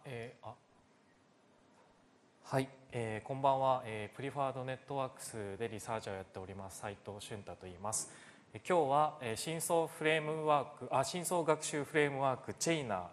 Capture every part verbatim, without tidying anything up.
えーあはい、えーこんばんは、えープリファードネットワークスでリサーチャーをやっております斉藤俊太と言います。えー今日は、えー深層フレームワークあ深層学習フレームワークチェイナー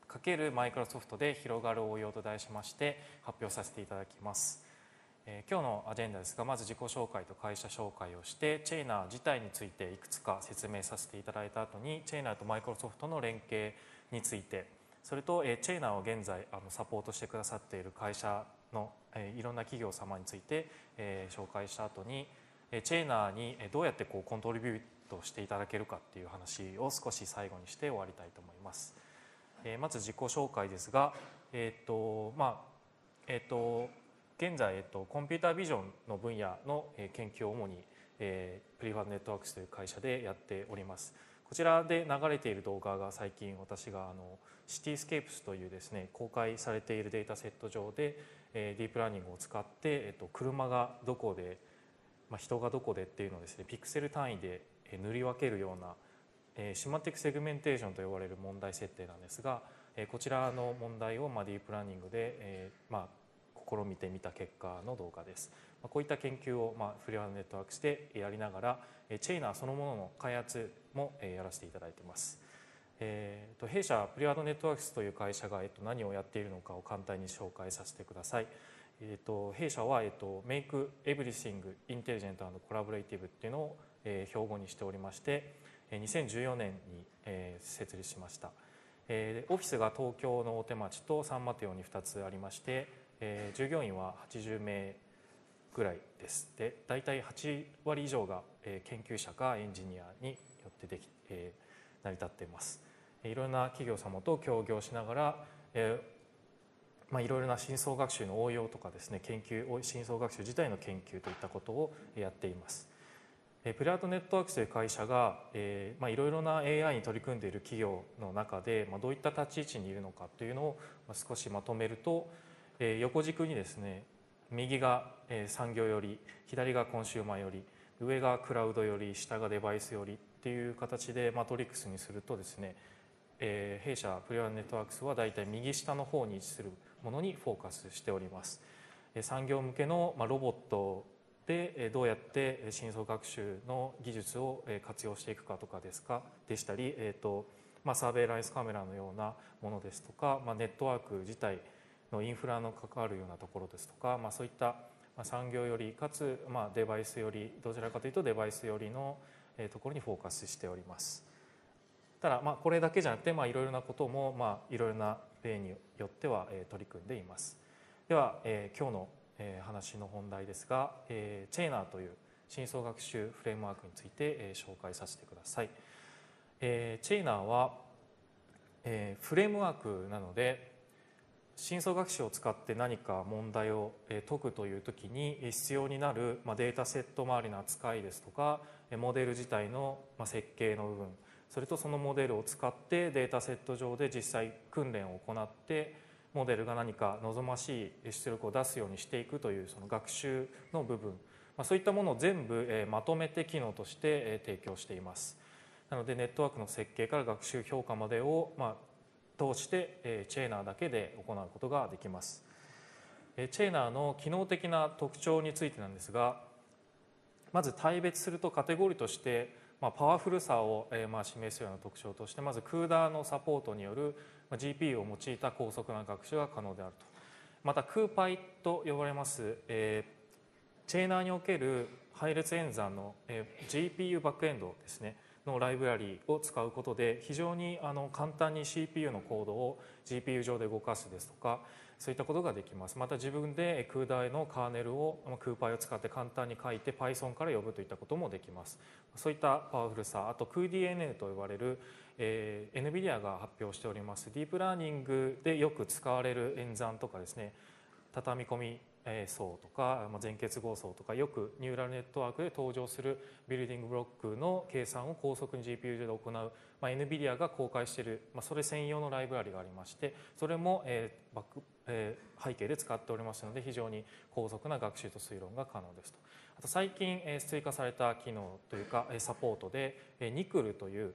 ×マイクロソフトで広がる応用と題しまして発表させていただきます。えー今日のアジェンダですが、まず自己紹介と会社紹介をしてチェイナー自体についていくつか説明させていただいた後にチェイナーとマイクロソフトの連携について、それと、えーチェイナーを現在あのサポートしてくださっている会社の、えーいろんな企業様について、えー紹介した後に、えーチェイナーにどうやってこうコントリビュートしていただけるかっていう話を少し最後にして終わりたいと思います。えーまず自己紹介ですが、えーっとまあえーっと現在、えっと、コンピュータービジョンの分野の研究を主に、えー、プリファードネットワークスという会社でやっております。こちらで流れている動画が最近私があのシティスケープスというですね公開されているデータセット上で、えー、ディープラーニングを使って、えっと、車がどこで、まあ、人がどこでっていうのをですねピクセル単位で塗り分けるような、えー、シマティックセグメンテーションと呼ばれる問題設定なんですが、えー、こちらの問題を、まあ、ディープラーニングで、えーまあ試みてみた結果の動画です。こういった研究を、まあ、フリーハンドネットワークスでやりながらチェイナーそのものの開発もやらせていただいています。えー、と弊社プリワードネットワークスという会社が、えっと、何をやっているのかを簡単に紹介させてください。えー、と弊社は、えっと、Make Everything Intelligent and Collaborative っていうのを、えー、標語にしておりましてにせんじゅうよねんに、えー、設立しました。えー、オフィスが東京の大手町とサンマテオにふたつありまして、えー、従業員ははちじゅうめいぐらいです。で大体はちわり以上が、えー、研究者かエンジニアによってでき、えー、成り立っています。いろんな企業様と協業しながら、えーまあ、いろいろな深層学習の応用とかですね研究深層学習自体の研究といったことをやっています。プリワードネットワークスという会社が、えーまあ、いろいろな エーアイ に取り組んでいる企業の中で、まあ、どういった立ち位置にいるのかというのを少しまとめると、えー、横軸にですね右が産業より左がコンシューマーより上がクラウドより下がデバイスよりっていう形でマトリックスにするとですね、えー、弊社プリワードネットワークスはだいたい右下の方に位置するものにフォーカスしております。産業向けのロボットでどうやって深層学習の技術を活用していくかとかですかでしたり、えーとまあ、サーベイランスカメラのようなものですとか、まあ、ネットワーク自体のインフラの関わるようなところですとか、まあ、そういった産業よりかつ、まあ、デバイスよりどちらかというとデバイスよりのところにフォーカスしております。ただまあこれだけじゃなくて、まあ、いろいろなことも、まあ、いろいろな例によっては取り組んでいます。では、えー、今日の話の本題ですが、えー、チェイナーという深層学習フレームワークについて、えー、紹介させてください。えー、チェイナーは、えー、フレームワークなので深層学習を使って何か問題を解くという時に必要になるデータセット周りの扱いですとかモデル自体の設計の部分、それとそのモデルを使ってデータセット上で実際訓練を行ってモデルが何か望ましい出力を出すようにしていくというその学習の部分、そういったものを全部まとめて機能として提供しています。なのでネットワークの設計から学習評価までをまあ通してチェーナーだけで行うことができます。チェーナーの機能的な特徴についてなんですが、まず大別するとカテゴリーとしてパワフルさを示すような特徴として、まずクーダーのサポートによる ジーピーユー を用いた高速な学習が可能であると。またクーパイと呼ばれますチェーナーにおける配列演算の ジーピーユー バックエンドですねのライブラリを使うことで非常にあの簡単に シーピーユー のコードを ジーピーユー 上で動かすですとか、そういったことができます。また自分でクーダーのカーネルをクーパイを使って簡単に書いて Python から呼ぶといったこともできます。そういったパワフルさ、あと クーディーエヌエー と呼ばれる、えー、エヌビディア が発表しておりますディープラーニングでよく使われる演算とかですね、畳み込み層とか全結合層とかよくニューラルネットワークで登場するビルディングブロックの計算を高速に ジーピーユー で行う、まあ、エヌビディア が公開している、まあ、それ専用のライブラリがありまして、それも、えーバックえー、背景で使っておりますので非常に高速な学習と推論が可能ですと。あと最近、えー、追加された機能というかサポートで、えー、ニクルという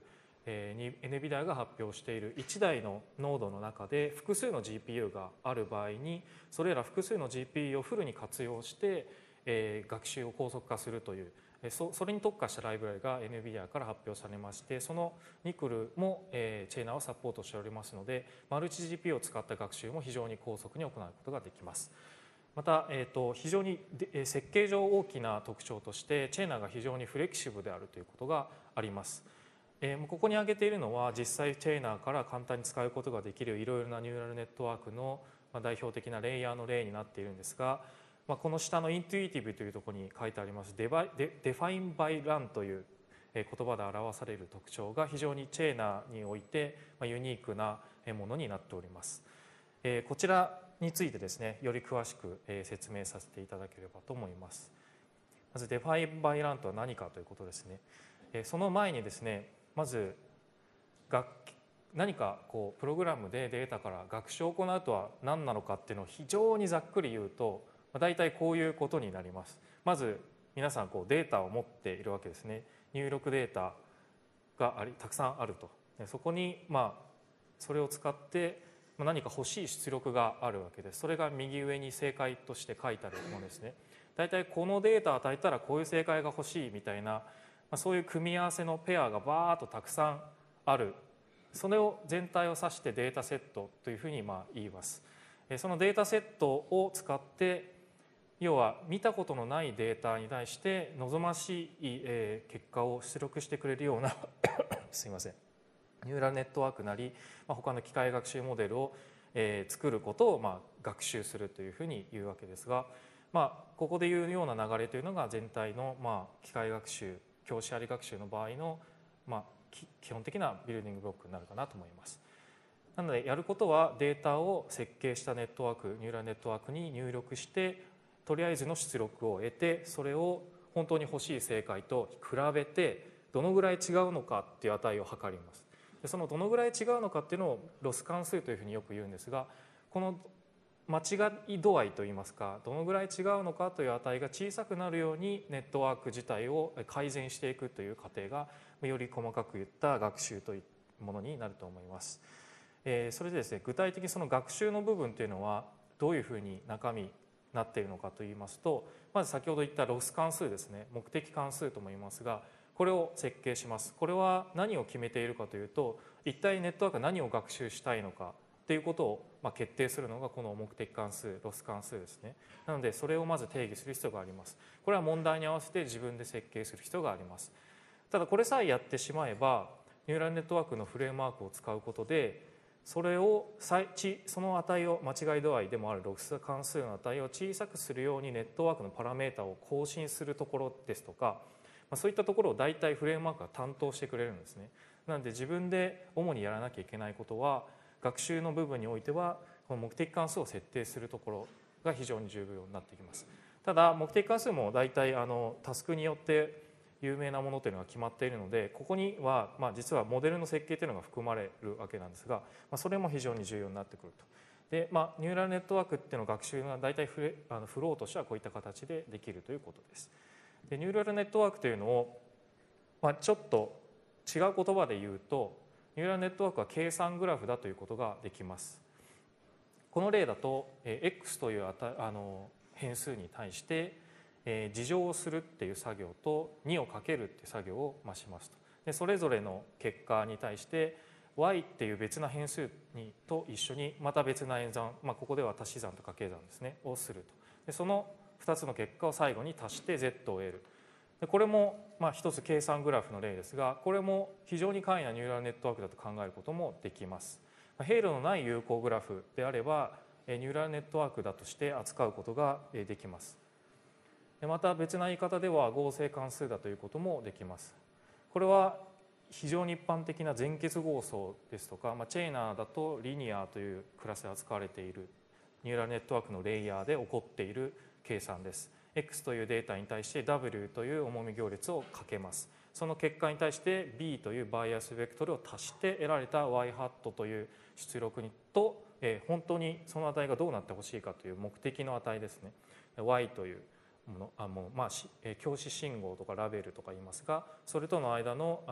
えー、NVIDIA が発表しているいちだいのノードの中で複数の ジーピーユー がある場合にそれら複数の ジーピーユー をフルに活用して、えー、学習を高速化するというそ, それに特化したライブラリが NVIDIA から発表されましてそのニクルも、えー、チェーナーをサポートしておりますのでマルチ ジーピーユー を使った学習も非常に高速に行うことができます。また、えー、と非常に設計上大きな特徴としてチェーナーが非常にフレキシブルであるということがあります。えー、ここに挙げているのは実際チェーナーから簡単に使うことができるいろいろなニューラルネットワークの代表的なレイヤーの例になっているんですが、まあ、この下のイントゥイティブというところに書いてありますデバデデファインバイランという言葉で表される特徴が非常にチェーナーにおいてユニークなものになっております。えー、こちらについてですねより詳しく説明させていただければと思います。まずデファインバイランとは何かということですね。その前にですねまず何かこうプログラムでデータから学習を行うとは何なのかっていうのを非常にざっくり言うと大体こういうことになります。まず皆さんこうデータを持っているわけですね。入力データがありたくさんあると。そこにまあそれを使って何か欲しい出力があるわけです。それが右上に正解として書いてあるものですね。大体このデータを与えたらこういう正解が欲しいみたいなそういう組み合わせのペアがバーッとたくさんある。それを全体を指してデータセットというふうにまあ言います。そのデータセットを使って要は見たことのないデータに対して望ましい結果を出力してくれるようなすいませんニューラルネットワークなり他の機械学習モデルを作ることをまあ学習するというふうに言うわけですが、まあ、ここで言うような流れというのが全体のまあ機械学習教師あり学習の場合のまあ基本的なビルディングブロックになるかなと思います。なのでやることはデータを設計したネットワークニューラルネットワークに入力してとりあえずの出力を得てそれを本当に欲しい正解と比べてどのぐらい違うのかっていう値を測ります。でそのどのぐらい違うのかっていうのをロス関数というふうによく言うんですがこの間違い度合いといいますかどのぐらい違うのかという値が小さくなるようにネットワーク自体を改善していくという過程がより細かく言った学習というものになると思います。えー、それでですね具体的にその学習の部分というのはどういうふうに中身なっているのかといいますとまず先ほど言ったロス関数ですね目的関数とも言いますがこれを設計します。これは何を決めているかというと一体ネットワークが何を学習したいのかということをまあ決定するのがこの目的関数ロス関数ですね。なのでそれをまず定義する必要があります。これは問題に合わせて自分で設計する必要があります。ただこれさえやってしまえばニューラルネットワークのフレームワークを使うことでそれをその値を間違い度合いでもあるロス関数の値を小さくするようにネットワークのパラメータを更新するところですとかそういったところを大体フレームワークが担当してくれるんですね。なので自分で主にやらなきゃいけないことは学習の部分においてはこの目的関数を設定するところが非常に重要になってきます。ただ目的関数も大体あのタスクによって有名なものというのが決まっているのでここにはまあ実はモデルの設計というのが含まれるわけなんですが、まあ、それも非常に重要になってくると。で、まあ、ニューラルネットワークっていうのの学習が大体フレあのフローとしてはこういった形でできるということです。でニューラルネットワークというのを、まあ、ちょっと違う言葉で言うとニューラルネットワークは計算グラフだということができます。この例だと X というあの変数に対してえー、事乗をするっていう作業とにをかけるっていう作業をしますと。でそれぞれの結果に対して y っていう別な変数にと一緒にまた別な演算、まあ、ここでは足し算と掛け算ですねをすると。でそのふたつの結果を最後に足して z を得る。でこれもまあ一つ計算グラフの例ですがこれも非常に簡易なニューラルネットワークだと考えることもできます。経路のない有効グラフであればニューラルネットワークだとして扱うことができます。また別な言い方では合成関数だということもできます。これは非常に一般的な全結合相ですとか、まあ、チェーナーだとリニアというクラスで扱われているニューラルネットワークのレイヤーで起こっている計算です。X というデータに対して W という重み行列をかけます。その結果に対して B というバイアスベクトルを足して得られた Y ハットという出力にと、えー、本当にその値がどうなってほしいかという目的の値ですね。Y というものあもうまあ教師信号とかラベルとか言いますがそれとの間の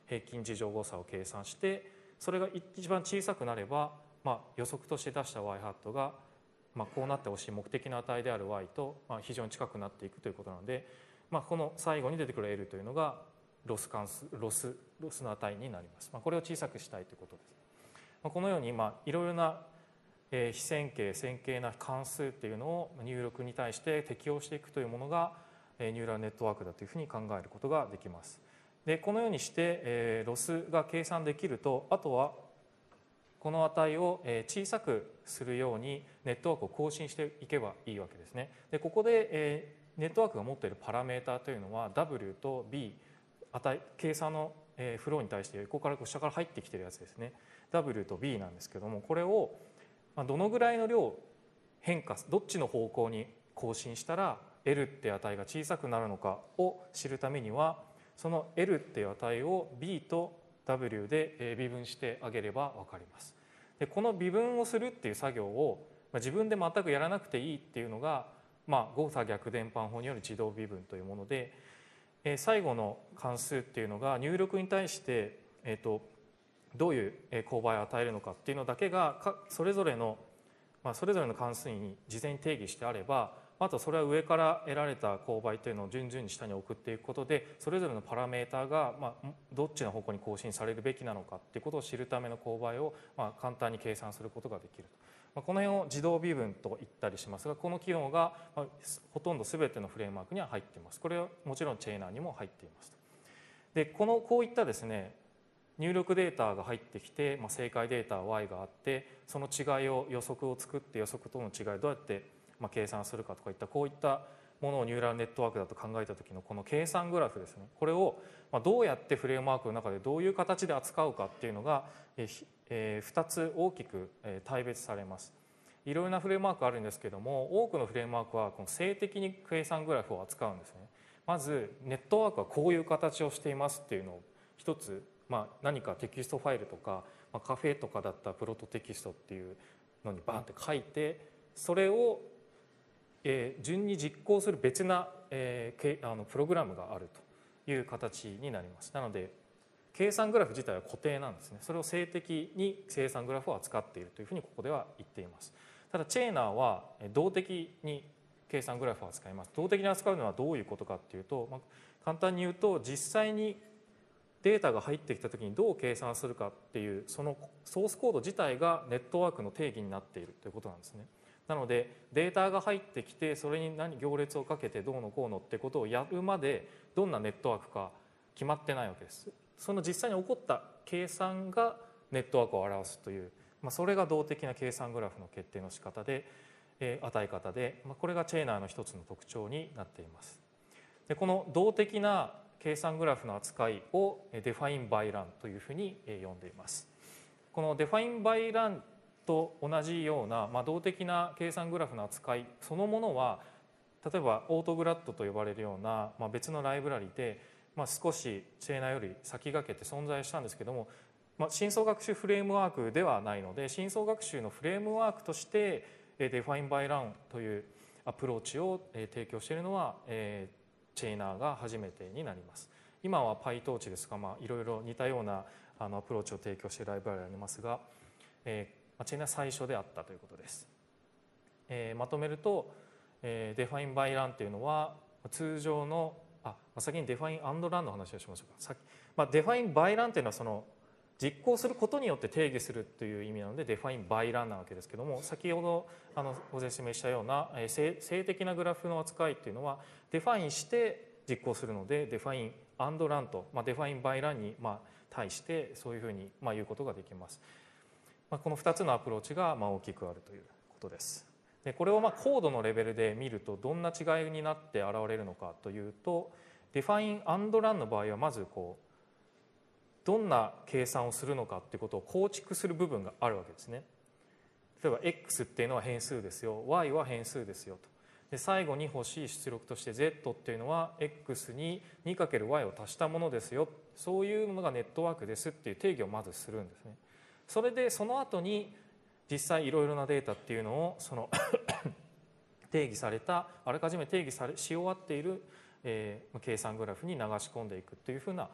平均次乗誤差を計算して、それが一番小さくなれば、まあ、予測として出した y ハットが、まあ、こうなってほしい目的の値である y と、まあ、非常に近くなっていくということなので、まあ、この最後に出てくる L というのがロス関数ロスロスの値になります。まあ、これを小さくしたいということです。まあ、このように、まあ、いろいろな非線形線形な関数っていうのを入力に対して適用していくというものがニューラルネットワークだというふうに考えることができます。でこのようにして、えー、ロスが計算できると、あとはこの値を小さくするようにネットワークを更新していけばいいわけですね。でここで、えー、ネットワークが持っているパラメータというのは W と B 値計算のフローに対して横から下から入ってきているやつですね。 W と B なんですけども、これをどのぐらいの量変化、どっちの方向に更新したら L っていう値が小さくなるのかを知るためには、その L っていう値を B と W で微分してあげれば分かります。でこの微分をするっていう作業を自分で全くやらなくていいっていうのが、まあ、誤差逆伝播法による自動微分というもので、最後の関数っていうのが入力に対して、えーと、どういう勾配を与えるのかっていうのだけがそれぞれの、まあ、それぞれの関数に事前に定義してあれば、あとそれは上から得られた勾配というのを順々に下に送っていくことで、それぞれのパラメータが、まあ、どっちの方向に更新されるべきなのかっていうことを知るための勾配を、まあ、簡単に計算することができると。まあ、この辺を自動微分と言ったりしますが、この機能が、まあ、ほとんど全てのフレームワークには入っています。これはもちろんチェーナーにも入っています。でこのこういったですね入力データが入ってきて、まあ、正解データ Y があって、その違いを予測を作って、予測との違いをどうやってまあ計算するかとかいったこういったものをニューラルネットワークだと考えた時のこの計算グラフですね、これをまあどうやってフレームワークの中でどういう形で扱うかっていうのがふたつ大きく大別されます。いろいろなフレームワークあるんですけども、多くのフレームワークはこの静的に計算グラフを扱うんですね。まずネットワークはこういう形をしていますっていうのを一つ、まあ、何かテキストファイルとか、まあ、カフェとかだったらプロトテキストっていうのにバーンって書いて、それをえー、順に実行する別な、えー、あのプログラムがあるという形になります。なので計算グラフ自体は固定なんですね。それを静的に計算グラフを扱っているというふうにここでは言っています。ただチェーナーは動的に計算グラフを扱います。動的に扱うのはどういうことかっていうと、まあ、簡単に言うと実際にデータが入ってきた時にどう計算するかっていうそのソースコード自体がネットワークの定義になっているということなんですね。なのでデータが入ってきて、それに何行列をかけてどうのこうのってことをやるまでどんなネットワークか決まってないわけです。その実際に起こった計算がネットワークを表すという、まあ、それが動的な計算グラフの決定の仕方で、えー、与え方で、まあ、これがチェーナーの一つの特徴になっています。でこの動的な計算グラフの扱いをデファインバイランというふうに呼んでいます。このデファインバイランと同じような、まあ、動的な計算グラフの扱いそのものは、例えばオートグラッドと呼ばれるような、まあ、別のライブラリで、まあ、少しチェーナーより先駆けて存在したんですけども、まあ、深層学習フレームワークではないので、深層学習のフレームワークとしてデファインバイランというアプローチを提供しているのはチェーナーが初めてになります。今は PyTorch ですが、まあ、いろいろ似たようなあのアプローチを提供しているライブラリがありますが、えーチェーナー最初であったということです。えー、まとめると、えー、デファインバイランというのは通常のあ先にデファインアンドランの話をしましょうか。先、まあ、デファインバイランというのはその実行することによって定義するという意味なのでデファインバイランなわけですけども、先ほどあのご説明したような、えー、静的なグラフの扱いというのはデファインして実行するのでデファインアンドランと、まあ、デファインバイランに、まあ、対してそういうふうに、まあ、言うことができます。このふたつのアプローチがまあ大きくあるということです。でこれをまあコードのレベルで見るとどんな違いになって現れるのかというと、デファインアンドランの場合はまずこうどんな計算をするのかっていうことを構築する部分があるわけですね。例えば X っていうのは変数ですよ、Y は変数ですよと。で最後に欲しい出力として Z っていうのは X に にかけるワイ を足したものですよ、そういうのがネットワークですっていう定義をまずするんですね。それでその後に実際いろいろなデータっていうのをその定義されたあらかじめ定義されし終わっている、えー、計算グラフに流し込んでいくというふうな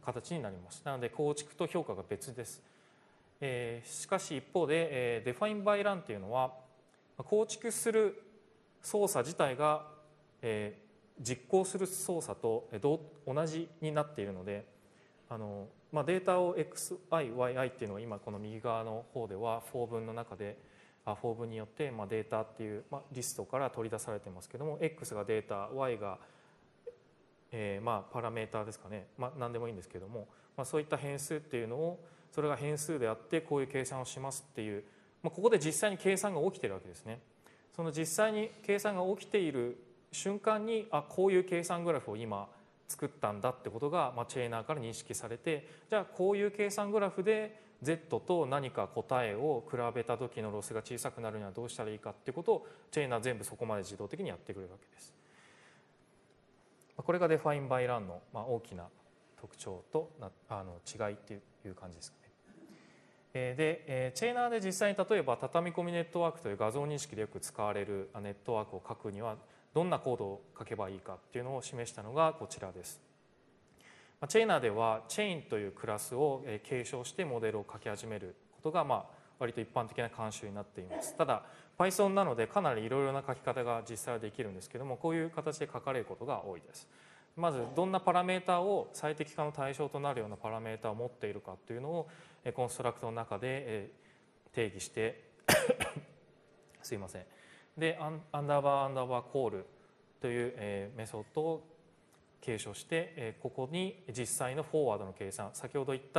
形になります。なので構築と評価が別です。えー、しかし一方で、えー、define by run っていうのは構築する操作自体が、えー、実行する操作と同じになっているので、あの、まあ、データを エックスアイ、ワイアイ っていうのが今この右側の方ではフォー文の中でフォー文によって、まあ、データっていう、まあ、リストから取り出されてますけども X がデータ Y が、えー、まあパラメーターですかね、まあ、何でもいいんですけども、まあ、そういった変数っていうのをそれが変数であってこういう計算をしますっていう、まあ、ここで実際に計算が起きてるわけですね。その実際に計算が起きている瞬間にあこういう計算グラフを今作ったんだってことが、まあ、チェーナーから認識されてじゃあこういう計算グラフで Z と何か答えを比べた時のロスが小さくなるにはどうしたらいいかっていうことをチェーナー全部そこまで自動的にやってくれるわけです。これが define by run の、まあ、大きな特徴となあの違いっていう感じですかね。でチェーナーで実際に例えば畳み込みネットワークという画像認識でよく使われるネットワークを書くにはどんなコードを書けばいいかっていうのを示したのがこちらです。チェーナーではチェインというクラスを継承してモデルを書き始めることがまあ割と一般的な慣習になっています。ただ Python なのでかなりいろいろな書き方が実際はできるんですけどもこういう形で書かれることが多いです。まずどんなパラメータを最適化の対象となるようなパラメータを持っているかというのをコンストラクトの中で定義してすいませんでアンダーバーアンダーバーコールというメソッドを継承してここに実際のフォーワードの計算先ほど言った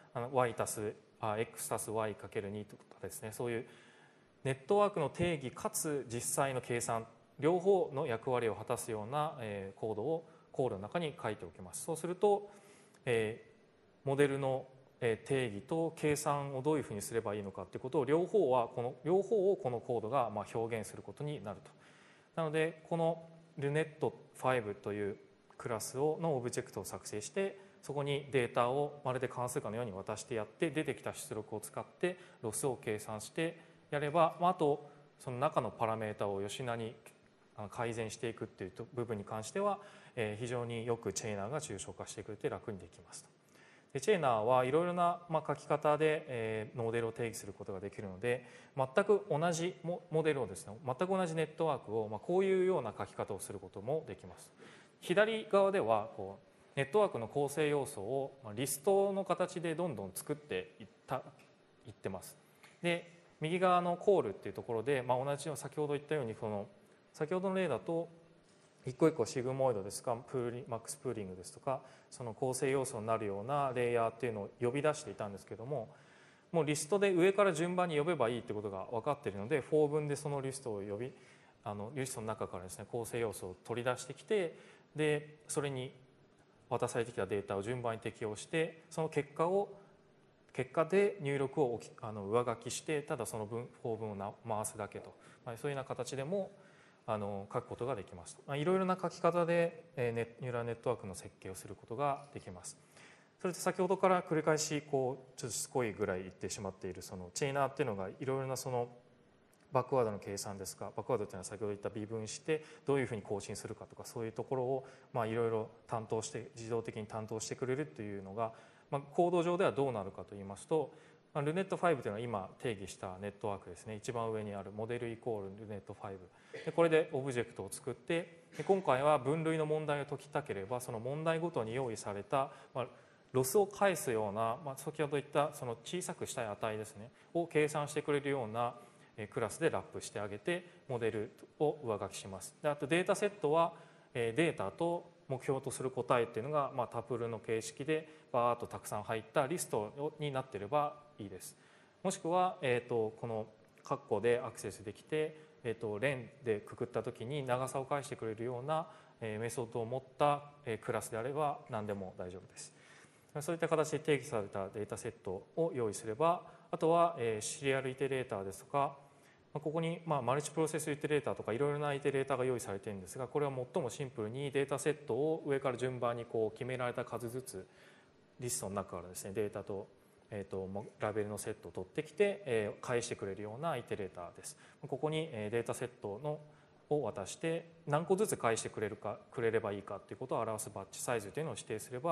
y 足す x 足す y かけるにとかですねそういうネットワークの定義かつ実際の計算両方の役割を果たすようなコードをコールの中に書いておきます。そうすると、えー、モデルの定義と計算をどういうふうにすればいいのかということを両方はこの両方をこのコードがまあ表現することになると。なのでこの ルネットファイブというクラスをのオブジェクトを作成してそこにデータをまるで関数化のように渡してやって出てきた出力を使ってロスを計算してやればあとその中のパラメータを吉名に改善していくっていう部分に関しては非常によくチェーナーが抽象化してくれて楽にできますと。でチェーナーはいろいろなまあ書き方でえモデルを定義することができるので全く同じモデルをですね全く同じネットワークをまあこういうような書き方をすることもできます。左側ではこうネットワークの構成要素をリストの形でどんどん作っていったいってます。で右側のコールっていうところでまあ同じように先ほど言ったようにこの先ほどの例だと一個一個シグモイドですかプーリマックスプーリングですとかその構成要素になるようなレイヤーっていうのを呼び出していたんですけどももうリストで上から順番に呼べばいいってことが分かっているのでフォー文でそのリストを呼びあのリストの中からですね構成要素を取り出してきてでそれに渡されてきたデータを順番に適用してその結果を結果で入力をあの上書きしてただその分フォー文を回すだけと、まあ、そういうような形でもあの書くことができます。まあ、いろいろな書き方で、えー、ネニューラルネットワークの設計をすることができます。それで先ほどから繰り返しこうちょっとしつこいぐらい言ってしまっているそのチェーナーっていうのがいろいろなそのバックワードの計算ですかバックワードっていうのは先ほど言った微分してどういうふうに更新するかとかそういうところをまあいろいろ担当して自動的に担当してくれるというのが、まあ、コード上ではどうなるかといいますとルネットファイブというのは今定義したネットワークですね一番上にあるモデルイコールルネットファイブでこれでオブジェクトを作ってで今回は分類の問題を解きたければその問題ごとに用意された、まあ、ロスを返すような、まあ、先ほど言ったその小さくしたい値ですねを計算してくれるようなクラスでラップしてあげてモデルを上書きします。であとデータセットはデータと目標とする答えっていうのが、まあ、タプルの形式でバーッとたくさん入ったリストになっていればいいです。もしくは、えー、とこの括弧でアクセスできて、えー、と連でくくった時に長さを返してくれるようなメソッドを持ったクラスであれば何でも大丈夫です。そういった形で定義されたデータセットを用意すればあとはシリアルイテレーターですとかここにまあマルチプロセスイテレーターとかいろいろなイテレーターが用意されているんですがこれは最もシンプルにデータセットを上から順番にこう決められた数ずつリストの中からですねデータとえー、とラベルのセットを取ってきて、えー、返してくれるようなイテレーターです。ここにデータセットのを渡して何個ずつ返してくれるかくれればいいかということを表すバッチサイズというのを指定すれば、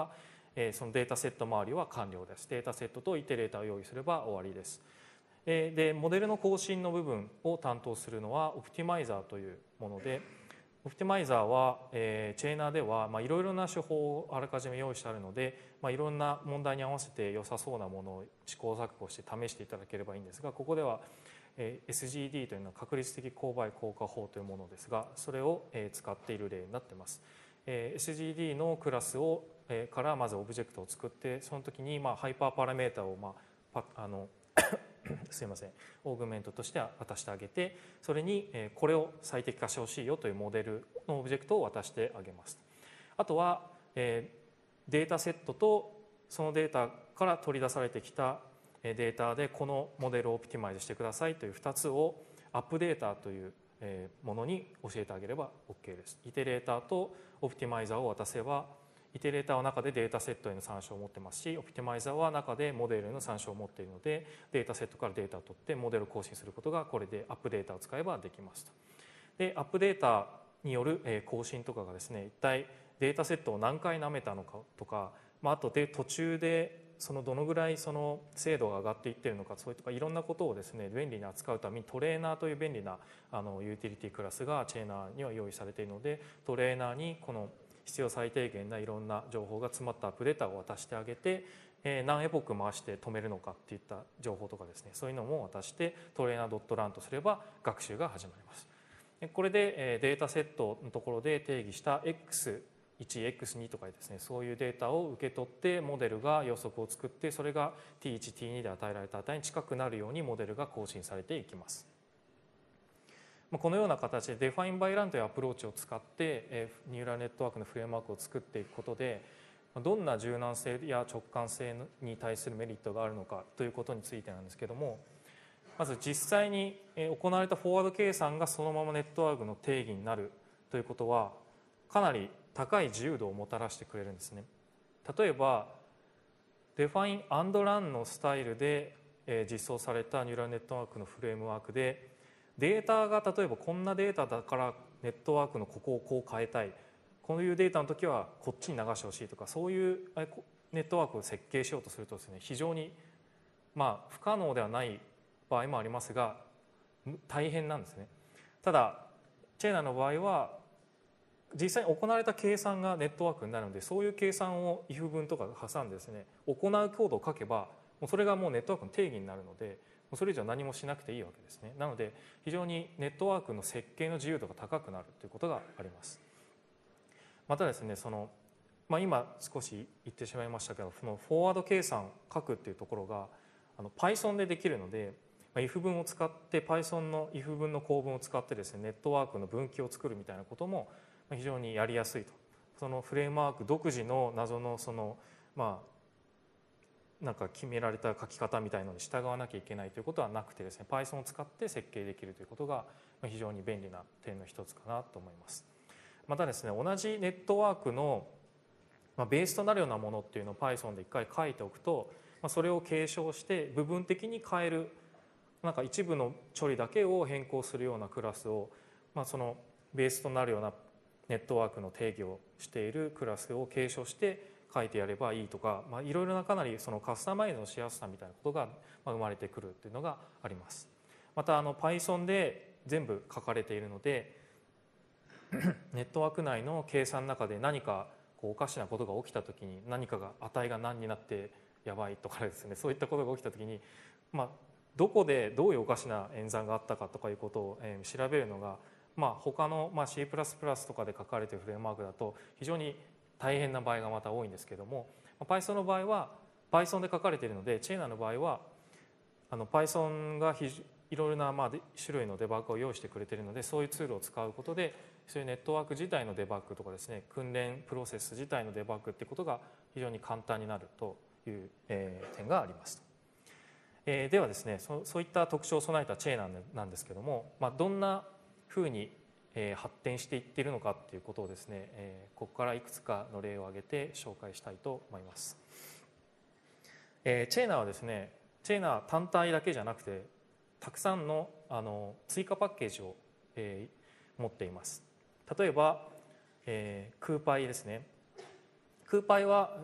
えー、そのデータセット周りは完了です。データセットとイテレーターを用意すれば終わりです。えー、でモデルの更新の部分を担当するのはオプティマイザーというもので、オプティマイザーは、えー、チェーナーでは、まあ、いろいろな手法をあらかじめ用意してあるので、まあ、いろんな問題に合わせて良さそうなものを試行錯誤して試していただければいいんですが、ここでは、えー、エスジーディー というのは確率的勾配効果法というものですが、それを、えー、使っている例になっています。えー、エスジーディー のクラスを、えー、からまずオブジェクトを作って、その時に、まあ、ハイパーパラメータを、まあ、パあのすいませんオーグメントとして渡してあげて、それにこれを最適化してほしいよというモデルのオブジェクトを渡してあげます。あとはデータセットとそのデータから取り出されてきたデータでこのモデルをオプティマイズしてくださいというふたつをアップデータというものに教えてあげれば OK です。イテレーターとオプティマイザーを渡せば、イテレーターは中でデータセットへの参照を持ってますし、オプティマイザーは中でモデルへの参照を持っているので、データセットからデータを取ってモデルを更新することがこれでアップデータを使えばできますと。でアップデータによる更新とかがですね、一体データセットを何回舐めたのかとか、まあ、あとで途中でそのどのぐらいその精度が上がっていっているのか、そういったいろんなことをですね便利に扱うためにトレーナーという便利なあのユーティリティクラスがチェーナーには用意されているので、トレーナーにこの必要最低限ないろんな情報が詰まったアップデータを渡してあげて、えー、何エポック回して止めるのかっていった情報とかですね、そういうのも渡してトレーナー .run とすれば学習が始まります。これでデータセットのところで定義した エックスワン、エックスツー とかですね、そういうデータを受け取ってモデルが予測を作って、それが ティーワン、ティーツー で与えられた値に近くなるようにモデルが更新されていきます。このような形で Define by Run というアプローチを使ってニューラルネットワークのフレームワークを作っていくことで、どんな柔軟性や直感性に対するメリットがあるのかということについてなんですけども、まず実際に行われたフォワード計算がそのままネットワークの定義になるということは、かなり高い自由度をもたらしてくれるんですね。例えば Define and Run のスタイルで実装されたニューラルネットワークのフレームワークで、データが例えばこんなデータだからネットワークのここをこう変えたい、こういうデータの時はこっちに流してほしいとか、そういうネットワークを設計しようとするとですね、非常にまあ不可能ではない場合もありますが大変なんですね。ただチェーナーの場合は実際に行われた計算がネットワークになるので、そういう計算を if 文とか挟んでですね行うコードを書けば、もうそれがもうネットワークの定義になるので、それ以上何もしなくていいわけですね。なので非常にネットワークの設計の自由度が高くなるということがあります。またですね、その、まあ、今少し言ってしまいましたけど、そのフォワード計算を書くっていうところがあの Python でできるので、if 文を使って Python の if 文の構文を使ってですねネットワークの分岐を作るみたいなことも非常にやりやすいと。そのフレームワーク独自の謎のそのまあなんか決められた書き方みたいなのに従わなきゃいけないということはなくてですね、 Python を使って設計できるということが非常に便利な点の一つかなと思います。またですね、同じネットワークのベースとなるようなものっていうのを Python で一回書いておくと、それを継承して部分的に変える、なんか一部の処理だけを変更するようなクラスを、まあ、そのベースとなるようなネットワークの定義をしているクラスを継承して書いてやればいいとか、まあ、いろいろなかなりそのカスタマイズのしやすさみたいなことが生まれてくるというのがあります。またあの Python で全部書かれているのでネットワーク内の計算の中で何かこうおかしなことが起きた時に、何かが値が何になってやばいとかですね、そういったことが起きた時に、まあ、どこでどういうおかしな演算があったかとかいうことを調べるのが、まあ、他の C++ とかで書かれているフレームワークだと非常に大変な場合がまた多いんですけども、 Python の場合は Python で書かれているので、チェーナーの場合はあの Python がいろいろなまあ種類のデバッグを用意してくれているので、そういうツールを使うことでそういうネットワーク自体のデバッグとかですね、訓練プロセス自体のデバッグっていうことが非常に簡単になるという点があります。えー、ではですね、そ、そういった特徴を備えたチェーナーなんですけども、まあ、どんなふうに発展していっているのかっていうことをですね、えー、ここからいくつかの例を挙げて紹介したいと思います。えー、チェーナーはですね、チェーナー単体だけじゃなくてたくさんのあの追加パッケージを、えー、持っています。例えば、えー、クーパイですね。クーパイは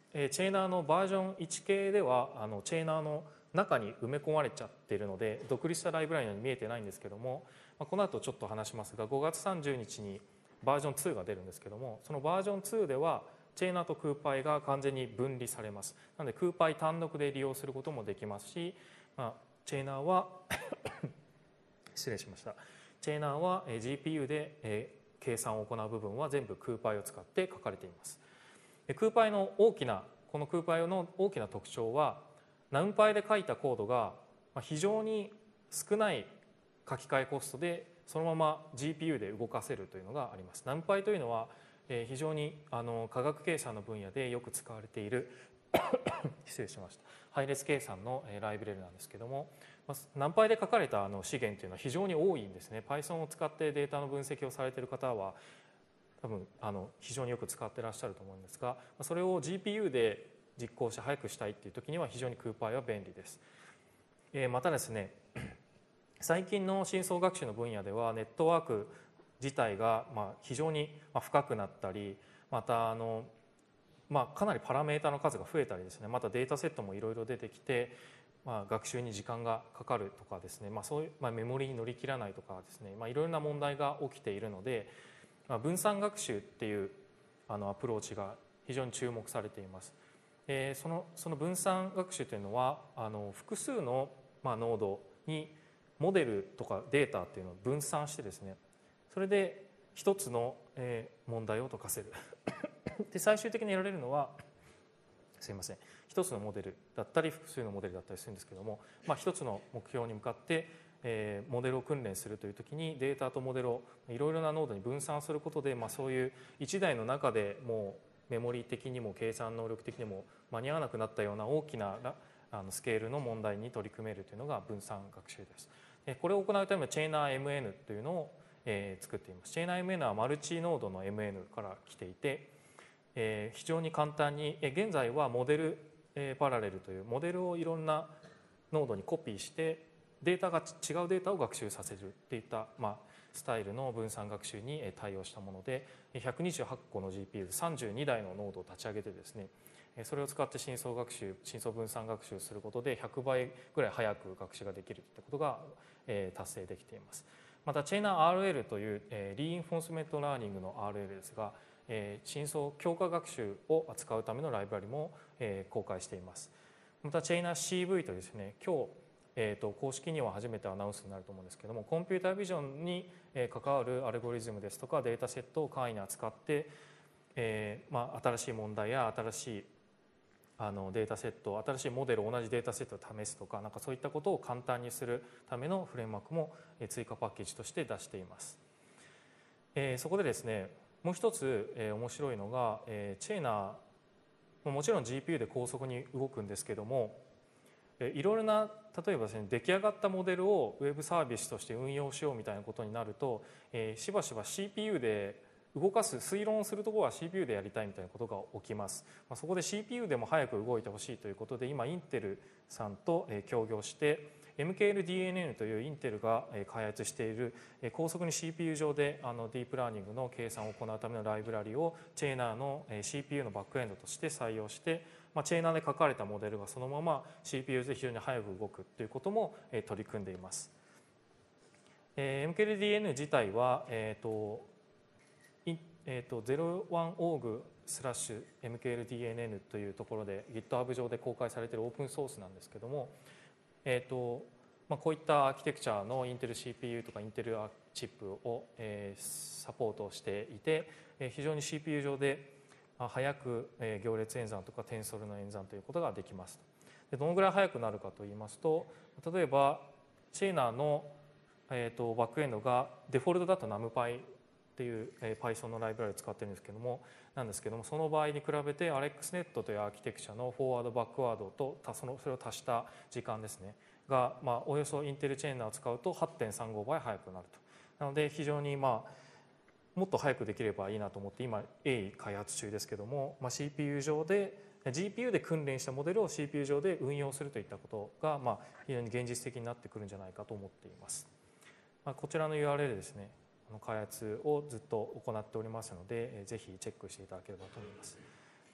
えー、チェーナーのバージョンいち系ではあのチェーナーの中に埋め込まれちゃっているので独立したライブラリには見えてないんですけども、まあ、この後ちょっと話しますがごがつさんじゅうにちにバージョンツーが出るんですけども、そのバージョンツーではチェーナーとクーパイが完全に分離されます。なのでクーパイ単独で利用することもできますし、まあ、チェーナーは失礼しましたチェーナーは ジーピーユー で計算を行う部分は全部クーパイを使って書かれています。クーパイの大きなこのクーパイの大きな特徴はナンパイで書いたコードが非常に少ない書き換えコストでそのまま ジーピーユー で動かせるというのがあります。ナンパイというのは非常にあの科学計算の分野でよく使われている失礼しました配列計算のライブラリなんですけども、ナンパイで書かれたあの資源というのは非常に多いんですね。 Python を使ってデータの分析をされている方は多分あの非常によく使ってらっしゃると思うんですが、それを ジーピーユー で実行して早くしたいっていう時には非常にクーパイは便利です。えー、またですね最近の深層学習の分野ではネットワーク自体がまあ非常に深くなったり、またあの、まあ、かなりパラメータの数が増えたりですね、またデータセットもいろいろ出てきて、まあ、学習に時間がかかるとかですね、まあそういう、まあ、メモリに乗り切らないとかですね、まあ、いろいろな問題が起きているので、まあ、分散学習っていうあのアプローチが非常に注目されています。えー、その、その分散学習というのはあの複数の、まあ、ノードにモデルとかデータっていうのを分散してですね、それで一つの問題を解かせるで最終的に得られるのはすいません一つのモデルだったり複数のモデルだったりするんですけども、まあ、一つの目標に向かって、えー、モデルを訓練するという時にデータとモデルをいろいろなノードに分散することで、まあ、そういう一台の中でもうメモリ的にも計算能力的にも間に合わなくなったような大きなあのスケールの問題に取り組めるというのが分散学習です。これを行うためのチェーナー エムエヌ というのを、えー、作っています。チェーナー エムエヌ はマルチノードの エムエヌ から来ていて、えー、非常に簡単に、えー、現在はモデル、えー、パラレルというモデルをいろんなノードにコピーしてデータが違うデータを学習させるっていった、まあ、スタイルの分散学習に対応したもので、ひゃくにじゅうはちこの ジーピーユー さんじゅうにだいのノードを立ち上げてですね、それを使って深層学習深層分散学習することでひゃくばいぐらい早く学習ができるといったことが達成できています。またチェーナー アールエル というリーインフォースメントラーニングの アールエル ですが、深層強化学習を扱うためのライブラリも公開しています。またチェーナー シーブイ というですね、今日えー、と公式には初めてアナウンスになると思うんですけども、コンピュータービジョンに関わるアルゴリズムですとかデータセットを簡易に扱って、えーまあ、新しい問題や新しいあのデータセット、新しいモデルを同じデータセットを試すとか、なんかそういったことを簡単にするためのフレームワークも追加パッケージとして出しています。えー、そこでですね、もう一つ、えー、面白いのが、えー、チェーナーもちろん ジーピーユー で高速に動くんですけども、いろいろな例えばですね、出来上がったモデルをウェブサービスとして運用しようみたいなことになると、えー、しばしば シーピーユー で動かす推論するところは シーピーユー でやりたいみたいなことが起きます。まあ、そこで シーピーユー でも早く動いてほしいということで今インテルさんと協業して エムケーエルディーエヌエヌ というインテルが開発している高速に シーピーユー 上であのディープラーニングの計算を行うためのライブラリをチェーナーの シーピーユー のバックエンドとして採用して、まあ、チェーナーで書かれたモデルがそのまま シーピーユー で非常に早く動くということも取り組んでいます。エムケーエルディーエヌエヌ 自体は、えーとえー、とゼロワンオーグスラッシュエムケーエルディーエヌエヌ というところで GitHub 上で公開されているオープンソースなんですけども、えーとまあ、こういったアーキテクチャのインテル シーピーユー とかインテルチップを、えー、サポートしていて、えー、非常に シーピーユー 上で早く、えー、行列演算とかテンソルの演算ということができます。でどのぐらい早くなるかといいますと、例えばチェーナーの、えー、とバックエンドがデフォルトだと ナムパイっていう Python のライブラリを使ってるんですけどもなんですけどもその場合に比べて アレックスネット というアーキテクチャのフォワードバックワードとそのそれを足した時間ですねが、まあ、およそインテルチェーナーを使うと はってんさんご 倍速くなると。なので非常にまあもっと早くできればいいなと思って今鋭意開発中ですけども、まあ、シーピーユー 上で ジーピーユー で訓練したモデルを シーピーユー 上で運用するといったことが、まあ、非常に現実的になってくるんじゃないかと思っています。まあ、こちらの ユーアールエル ですね、開発をずっと行っておりますのでぜひチェックしていただければと思います。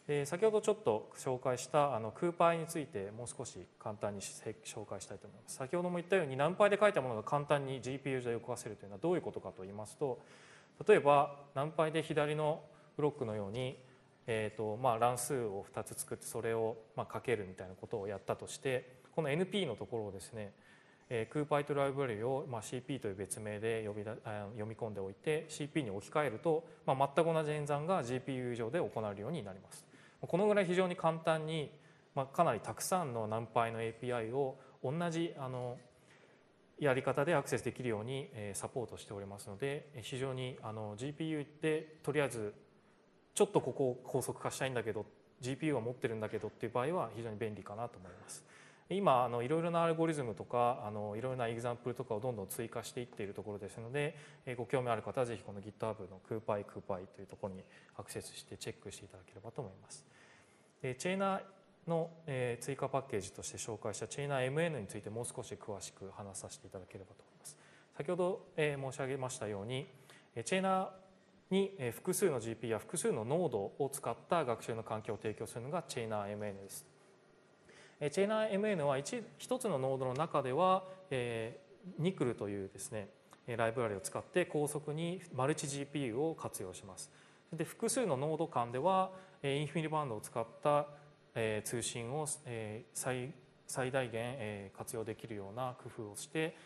で先ほどちょっと紹介したあのクーパイについてもう少し簡単に紹介したいと思います。先ほども言ったようにナンパイで書いたものが簡単に ジーピーユー 上で動かせるというのはどういうことかと言いますと、例えばナンパイで左のブロックのように、えーとまあ、乱数をふたつ作ってそれをまあかけるみたいなことをやったとして、この エヌピー のところをですね、えー、クーパイとライブラリを、まあ、シーピー という別名で呼びだ読み込んでおいて シーピー に置き換えると、まあ、全く同じ演算が ジーピーユー 上で行えるようになります。このぐらい非常に簡単に、まあ、かなりたくさんのナンパイの エーピーアイ を同じあのやり方でアクセスできるようにサポートしておりますので、非常にあの ジーピーユー でとりあえずちょっとここを高速化したいんだけど ジーピーユー は持ってるんだけどっていう場合は非常に便利かなと思います。今あのいろいろなアルゴリズムとかあのいろいろなエグザンプルとかをどんどん追加していっているところですので、ご興味ある方はぜひこの GitHub の クーパイ クーパイというところにアクセスしてチェックしていただければと思います。チェイナーの追加パッケージとして紹介したチェイナー エムエヌ についてもう少し詳しく話させていただければと思います。先ほど申し上げましたように、チェイナーに複数の ジーピー や複数のノードを使った学習の環境を提供するのがチェイナー エムエヌ です。チェイナー エムエヌ は 1, 一つのノードの中では、えー、ニクルというですねライブラリを使って高速にマルチ ジーピーユー を活用します。で複数のノード間ではインフィニバンドを使った通信を最最大限活用できるような工夫をして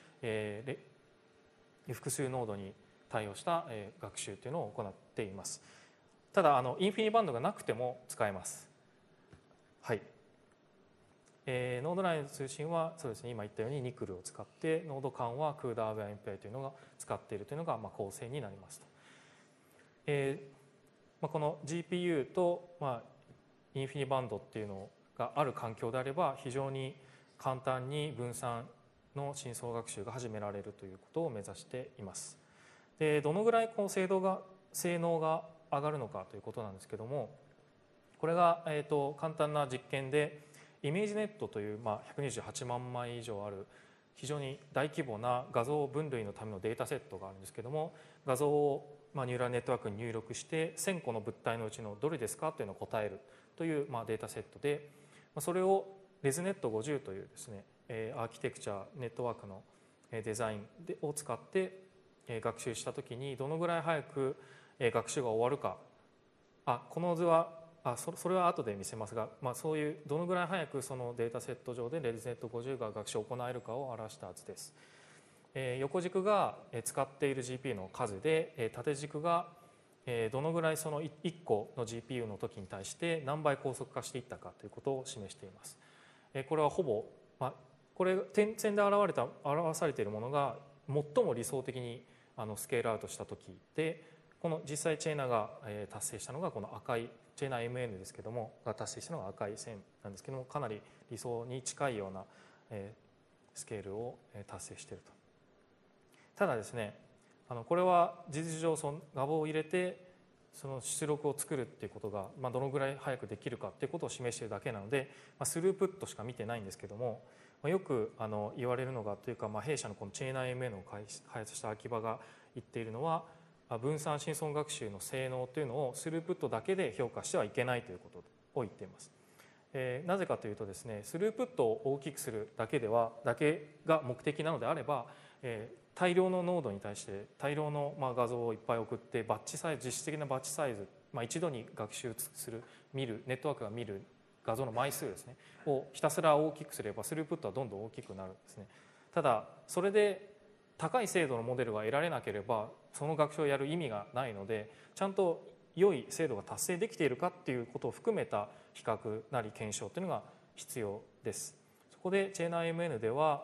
複数ノードに対応した学習というのを行っています。ただあのインフィニバンドがなくても使えます。はい。えー、ノード内の通信はそうですね、今言ったようにニクルを使って、ノード間はクーダーウェアエムピーアイというのが使っているというのがまあ構成になりますと。えーまあ、この ジーピーユー と、まあ、インフィニバンドっていうのがある環境であれば非常に簡単に分散の深層学習が始められるということを目指しています。でどのぐらいこの精度が性能が上がるのかということなんですけども、これが、えー、と簡単な実験でイメージネットという、まあ、ひゃくにじゅうはちまんまい以上ある非常に大規模な画像分類のためのデータセットがあるんですけども、画像をまあニューラルネットワークに入力してせんこの物体のうちのどれですかというのを答えるというまあデータセットで、それをレズネットごじゅうというですねアーキテクチャネットワークのデザインを使って学習したときにどのぐらい早く学習が終わるか、あこの図はあそそれは後で見せますが、まあ、そういうどのぐらい早くそのデータセット上でレズネットごじゅうが学習を行えるかを表した図です。えー、横軸が使っている ジーピーユー の数で、縦軸がどのぐらいそのいっこの ジーピーユー の時に対して何倍高速化していったかということを示しています。これはほぼ、まあ、これ点線で表れた表されているものが最も理想的にあのスケールアウトした時で、この実際チェイナが達成したのがこの赤いチェイナ エムエヌ ですけどもが達成したのが赤い線なんですけども、かなり理想に近いようなスケールを達成していると。ただですね、あのこれは事実上その画像を入れてその出力を作るっていうことが、まあ、どのぐらい早くできるかっていうことを示しているだけなので、まあ、スループットしか見てないんですけども、まあ、よくあの言われるのがというか、まあ、弊社のこのチェイナ エムエヌ を開発した秋葉が言っているのは、分散深層学習の性能というのをスループットだけで評価してはいけないということを言っています。えー、なぜかというとですね、スループットを大きくするだけではだけが目的なのであれば、えー、大量のノードに対して大量のまあ画像をいっぱい送ってバッチサイズ実質的なバッチサイズ、まあ、一度に学習する見るネットワークが見る画像の枚数ですねをひたすら大きくすればスループットはどんどん大きくなるんですね。ただそれで高い精度のモデルが得られなければその学習をやる意味がないので、ちゃんと良い精度が達成できているかっていうことを含めた比較なり検証というのが必要です。そこでチェイナ エムエヌ では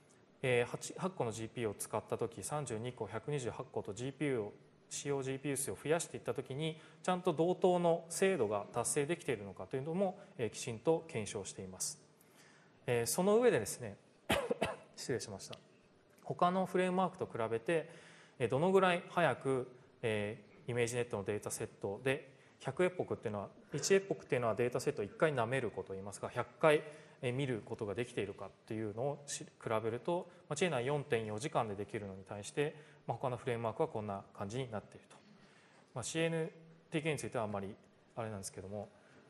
8, 8個の ジーピーユー を使った時さんじゅうにこひゃくにじゅうはち個と ジーピーユー を使用 ジーピーユー 数を増やしていった時にちゃんと同等の精度が達成できているのかというのもきちんと検証しています。その上でですね失礼しました、他のフレームワークと比べてどのぐらい早くイメージネットのデータセットでひゃくエポクっていうのはいちエポクっていうのはデータセットをいっかい舐めることを言いますがひゃっかい見ることができているかっていうのを比べるとチェイナー よんてんよじかんでできるのに対して他のフレームワークはこんな感じになっていると。まあ、シーエヌティーケー についてはあまりあれなんですけども、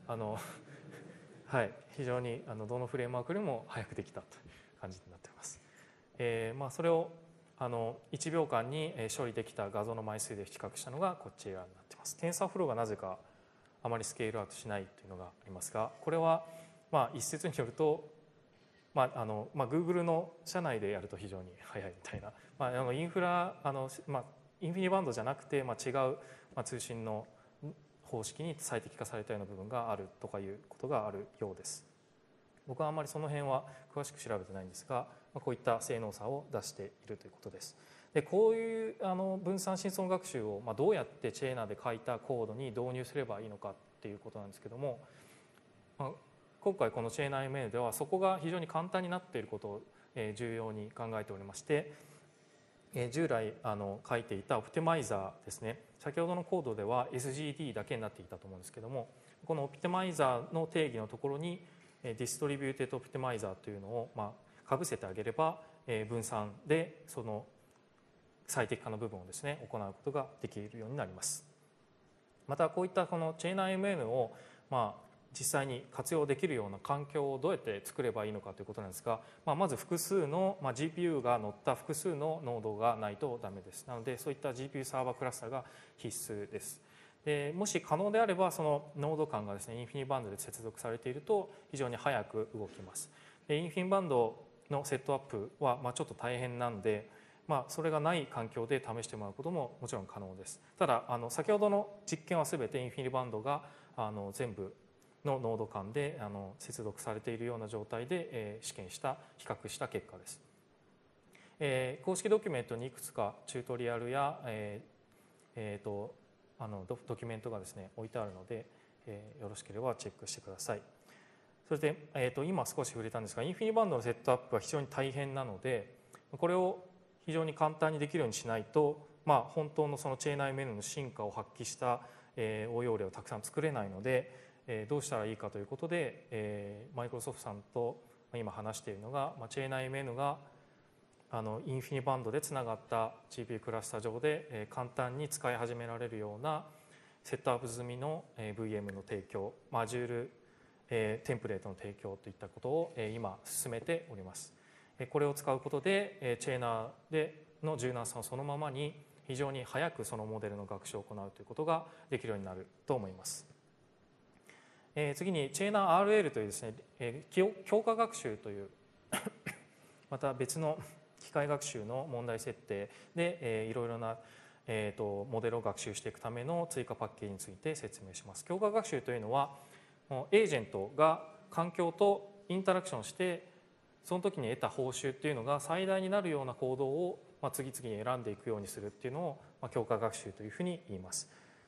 あのはい、非常にあのどのフレームワークよりも早くできたという感じになっています。えーまあ、それをあのいちびょうかんに処理できた画像の枚数で比較したのがこちらになっています。TensorFlowがなぜかあまりスケールアウトしないというのがありますが、これはまあ一説によると、まああのまあ、Google の社内でやると非常に早いみたいな、まあ、あのインフラあの、まあ、インフィニバンドじゃなくて、まあ、違う、まあ、通信の方式に最適化されたような部分があるとかいうことがあるようです。僕はあんまりその辺は詳しく調べてないんですが、まあ、こういった性能差を出しているということです。でこういうあの分散深層学習を、まあ、どうやってチェーナーで書いたコードに導入すればいいのかっていうことなんですけども、まあ、今回このチェーナー エムエル ではそこが非常に簡単になっていることを重要に考えておりまして、従来あの書いていたオプティマイザーですね、先ほどのコードでは エスジーディー だけになっていたと思うんですけども、このオプティマイザーの定義のところにディストリビューテッドオプティマイザーというのをまあかぶせてあげれば、分散でその最適化の部分をですね行うことができるようになります。またこういったこのチェーナー エムエヌ をまあ実際に活用できるような環境をどうやって作ればいいのかということなんですが、まあ、まず複数の、まあ、ジーピーユー が乗った複数のノードがないとダメです。なのでそういった ジーピーユー サーバークラスターが必須です。でもし可能であればそのノード間がですねインフィニバンドで接続されていると非常に早く動きます。でインフィニバンドのセットアップはまあちょっと大変なんで、まあ、それがない環境で試してもらうことももちろん可能です。ただあの先ほどの実験は全てインフィニバンドがあの全部のノード間であの接続されているような状態で、えー、試験した比較した結果です。えー、公式ドキュメントにいくつかチュートリアルや、えーえー、とあの ド, ドキュメントがですね置いてあるので、えー、よろしければチェックしてください。それで、えー、と今少し触れたんですがインフィニバンドのセットアップは非常に大変なので、これを非常に簡単にできるようにしないと、まあ、本当のそのチェーナー エムエヌ の進化を発揮した、えー、応用例をたくさん作れないので、えー、どうしたらいいかということで、えー、マイクロソフトさんと今話しているのが、まあ、チェーナー エムエヌ があのインフィニバンドでつながった ジーピーユー クラスター上で、えー、簡単に使い始められるようなセットアップ済みの ブイエム の提供、マジュール、えー、テンプレートの提供といったことを、えー、今進めております。これを使うことで、えー、チェーナーでの柔軟さをそのままに非常に早くそのモデルの学習を行うということができるようになると思います。えー、次にチェーナー アールエル というですね、えー、強化学習というまた別の機械学習の問題設定で、えー、いろいろな、えー、とモデルを学習していくための追加パッケージについて説明します。強化学習というのはエージェントが環境とインタラクションしてその時に得た報酬っていうのが最大になるような行動を、まあ、次々に選んでいくようにするっていうのを、まあ、強化学習というふうに言います。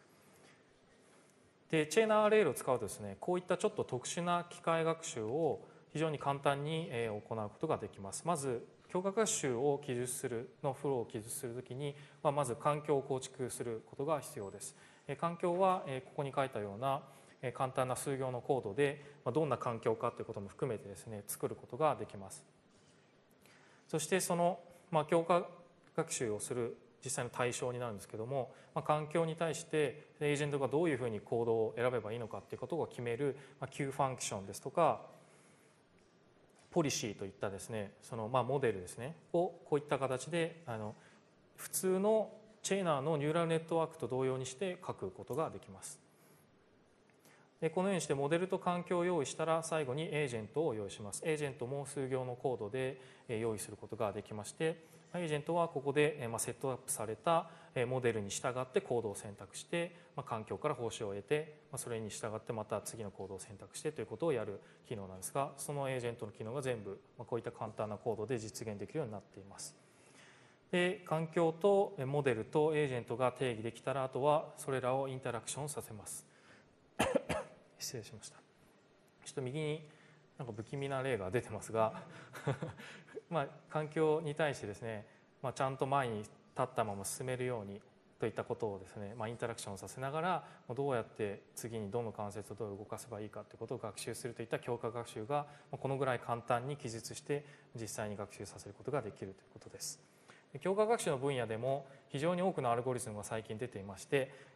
でチェーナー アールエル を使うとですね、こういったちょっと特殊な機械学習を非常に簡単に行うことができます。まず強化学習を記述するのフローを記述するときに、まあ、まず環境を構築することが必要です。環境はここに書いたような簡単な数行のコードでどんな環境かということも含めてですね作ることができます。そしてその、まあ、強化学習をする実際の対象になるんですけども、まあ、環境に対してエージェントがどういうふうに行動を選べばいいのかということを決める、まあ、Q ファンクションですとかポリシーといったですねそのまあモデルですねをこういった形であの普通のチェーナーのニューラルネットワークと同様にして書くことができます。でこのようにしてモデルと環境を用意したら最後にエージェントを用意します。エージェントも数行のコードで用意することができまして、エージェントはここでセットアップされたモデルに従ってコードを選択して環境から報酬を得てそれに従ってまた次のコードを選択してということをやる機能なんですが、そのエージェントの機能が全部こういった簡単なコードで実現できるようになっています。で環境とモデルとエージェントが定義できたらあとはそれらをインタラクションさせます。失礼しました。ちょっと右になんか不気味な例が出てますがまあ環境に対してですね、まあ、ちゃんと前に立ったまま進めるようにといったことをですね、まあ、インタラクションさせながらどうやって次にどの関節をどう動かせばいいかということを学習するといった強化学習がこのぐらい簡単に記述して実際に学習させることができるということです。強化学習の分野でも非常に多くのアルゴリズムが最近出ていまして、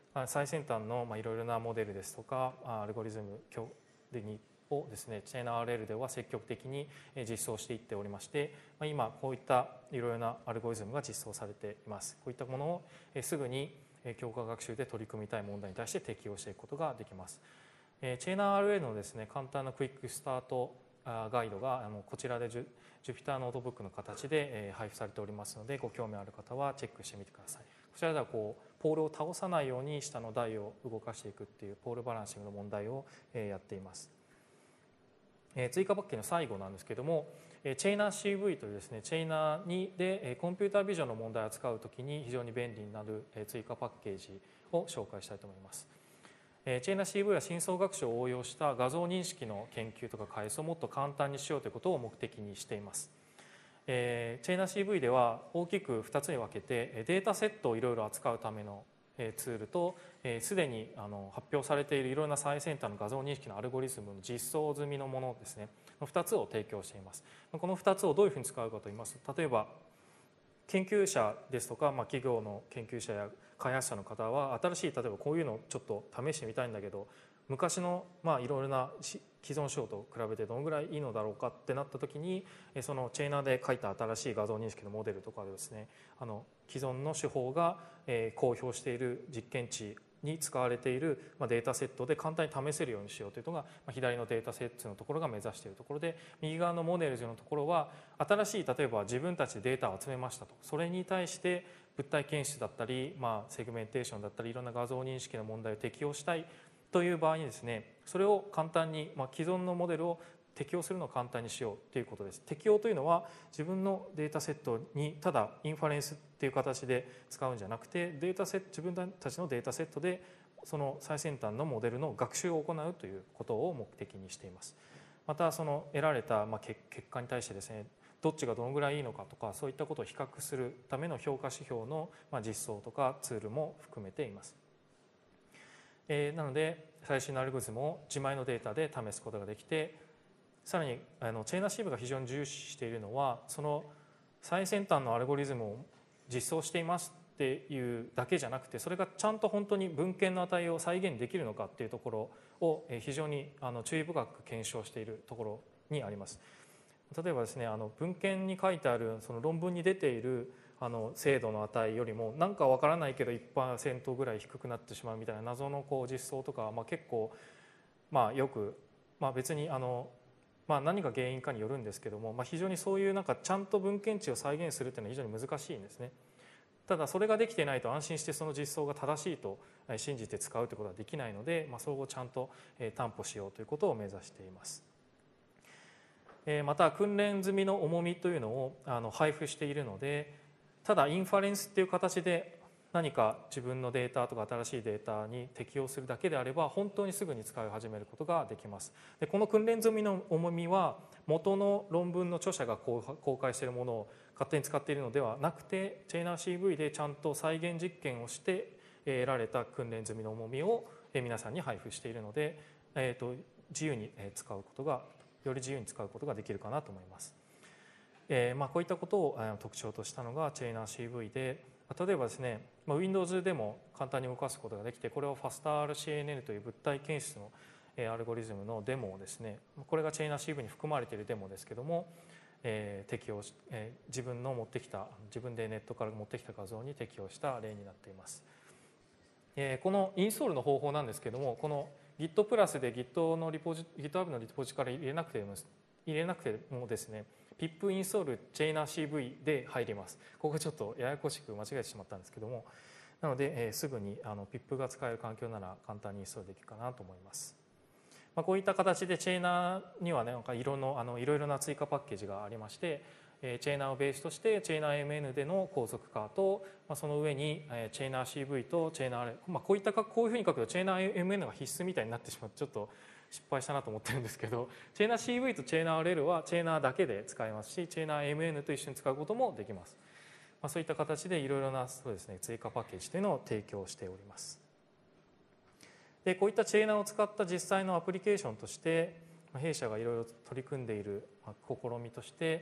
最先端のいろいろなモデルですとかアルゴリズムをですね、チェーナー アールエル では積極的に実装していっておりまして、今こういったいろいろなアルゴリズムが実装されています。こういったものをすぐに強化学習で取り組みたい問題に対して適用していくことができます。チェーナー アールエル のですね、簡単なクイックスタートガイドがこちらで Jupyter ノートブックの形で配布されておりますので、ご興味ある方はチェックしてみてください。こちらではこうポールを倒さないように下の台を動かしていくっていうポールバランシングの問題をやっています。追加パッケージの最後なんですけども、チェイナー シーブイ というですね、チェイナーにでコンピュータービジョンの問題を扱うときに非常に便利になる追加パッケージを紹介したいと思います。チェイナー シーブイ は深層学習を応用した画像認識の研究とか開発をもっと簡単にしようということを目的にしています。チェイナー シーブイ では大きくふたつに分けて、データセットをいろいろ扱うためのツールと、すでに発表されているいろいろな最先端の画像認識のアルゴリズムの実装済みのものですね、ふたつを提供しています。このふたつをどういうふうに使うかといいますと、例えば研究者ですとか、まあ、企業の研究者や開発者の方は新しい、例えばこういうのをちょっと試してみたいんだけど、昔のまあいろいろな既存手法と比べてどのぐらいいいのだろうかってなった時に、そのチェイナーで書いた新しい画像認識のモデルとかでですね、あの既存の手法が公表している実験値に使われているデータセットで簡単に試せるようにしようというのが左のデータセットのところが目指しているところで、右側のモデルズのところは新しい、例えば自分たちでデータを集めましたと、それに対して物体検出だったり、まあ、セグメンテーションだったりいろんな画像認識の問題を適用したいという場合にですね、それを簡単に、まあ、既存のモデルを適用するのを簡単にしようということです。適用というのは自分のデータセットにただインファレンスっていう形で使うんじゃなくて、データセット自分たちのデータセットでその最先端のモデルの学習を行うということを目的にしています。またその得られた、まあ、結果に対してですね、どっちがどのぐらいいいのかとか、そういったことを比較するための評価指標の実装とかツールも含めています。えー、なので最新のアルゴリズムを自前のデータで試すことができて、さらにあのチェイナー シーブイ が非常に重視しているのは、その最先端のアルゴリズムを実装していますっていうだけじゃなくて、それがちゃんと本当に文献の値を再現できるのかっていうところを非常にあの注意深く検証しているところにあります。例えばですね、あの文献に書いてあるその論文に出ているあの精度の値よりもなんかわからないけど いちパーセント ぐらい低くなってしまうみたいな謎のこう実装とか、まあ、結構まあよく、まあ、別にあの、まあ、何が原因かによるんですけども、まあ、非常にそういうなんかちゃんと文献値を再現するっていうのは非常に難しいんですね。ただそれができていないと安心してその実装が正しいと信じて使うということはできないので、まあ、それをちゃんと担保しようということを目指しています。また訓練済みの重みというのをあの配布しているので、ただインファレンスっていう形で何か自分のデータとか新しいデータに適用するだけであれば本当にすぐに使い始めることができます。でこの訓練済みの重みは元の論文の著者が公開しているものを勝手に使っているのではなくて、チェイナー シーブイ でちゃんと再現実験をして得られた訓練済みの重みを皆さんに配布しているので、えーと、自由に使うことがより自由に使うことができるかなと思います。えーまあ、こういったことを特徴としたのがチェイナー シーブイ で、例えばですね、Windows でも簡単に動かすことができて、これを ファスターアールシーエヌエヌ という物体検出のアルゴリズムのデモをですね、これがチェイナー シーブイ に含まれているデモですけども、えー、適用し、えー、自分の持ってきた自分でネットから持ってきた画像に適用した例になっています。えー、このインストールの方法なんですけども、この Git プラスで Git のリポジ GitHub のリポジから入れなくても入れなくてもですね、pip インストールチェイナー シーブイ で入ります。ここちょっとややこしく間違えてしまったんですけども、なので、えー、すぐにあの pip が使える環境なら簡単にインストールできるかなと思います。まあ、こういった形でチェイナーにはね、なんかいろのあのいろいろな追加パッケージがありまして、えー、チェイナーをベースとしてチェイナー エムエヌ での高速化と、まあ、その上に、えー、チェイナー シーブイ とチェイナー、まあ、こういったこういうふうに書くとチェイナー エムエヌ が必須みたいになってしまってちょっと失敗したなと思ってるんですけど、チェイナー シーブイ とチェイナー アールエル はチェイナーだけで使えますし、チェイナー エムエヌ と一緒に使うこともできます。まあ、そういった形でいろいろなそうですね、追加パッケージというのを提供しております。でこういったチェイナーを使った実際のアプリケーションとして弊社がいろいろ取り組んでいる試みとして、